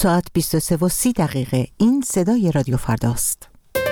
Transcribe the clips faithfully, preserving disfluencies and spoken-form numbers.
ساعت بیست و سه و سی دقیقه. این صدای رادیو فرداست.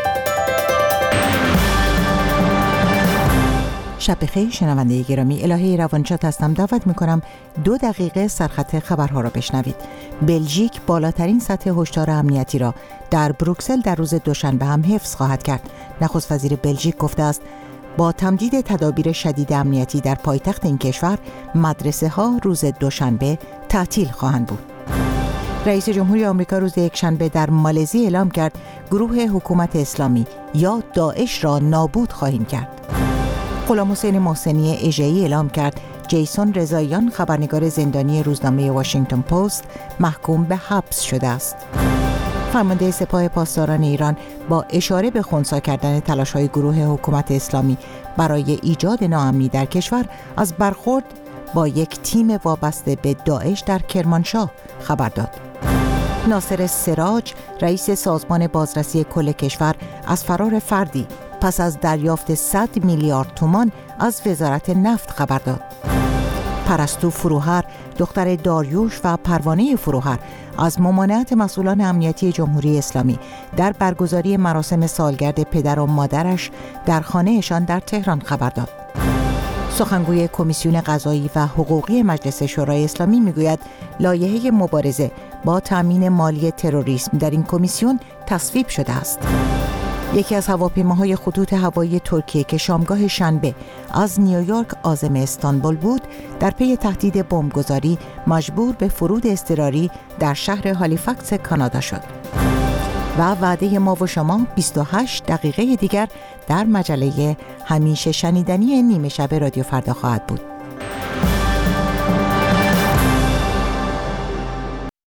شب بخیر شنونده گرامی، الهه روانشاد هستم. دعوت میکنم دو دقیقه سرخط خبرها را بشنوید. بلژیک بالاترین سطح هشدار امنیتی را در بروکسل در روز دوشنبه هم حفظ خواهد کرد. نخست وزیر بلژیک گفته است با تمدید تدابیر شدید امنیتی در پایتخت این کشور، مدرسه ها روز دوشنبه تعطیل خواهند بود. رئیس جمهوری آمریکا روز یکشنبه در مالزی اعلام کرد گروه حکومت اسلامی یا داعش را نابود خواهیم کرد. غلامحسین محسنی اژه‌ای اعلام کرد جیسون رضاییان، خبرنگار زندانی روزنامه واشنگتن پست، محکوم به حبس شده است. فرمانده سپاه پاسداران ایران با اشاره به خنثی کردن تلاش‌های گروه حکومت اسلامی برای ایجاد ناامنی در کشور از برخورد با یک تیم وابسته به داعش در کرمانشاه خبر داد. ناصر سراج، رئیس سازمان بازرسی کل کشور، از فرار فردی پس از دریافت صد میلیارد تومان از وزارت نفت خبر داد. پرستو فروهر، دختر داریوش و پروانه فروهر، از ممانعت مسئولان امنیتی جمهوری اسلامی در برگزاری مراسم سالگرد پدر و مادرش در خانه‌شان در تهران خبر داد. سخنگوی کمیسیون قضایی و حقوقی مجلس شورای اسلامی میگوید لایحه مبارزه با تامین مالی تروریسم در این کمیسیون تصویب شده است. یکی از هواپیماهای خطوط هوایی ترکیه که شامگاه شنبه از نیویورک عازم استانبول بود، در پی تهدید بمبگذاری مجبور به فرود اضطراری در شهر هالیفاکس کانادا شد. و وعده ما و شما بیست و هشت دقیقه دیگر در مجله همیشه شنیدنی نیمه شب رادیو فردا خواهد بود.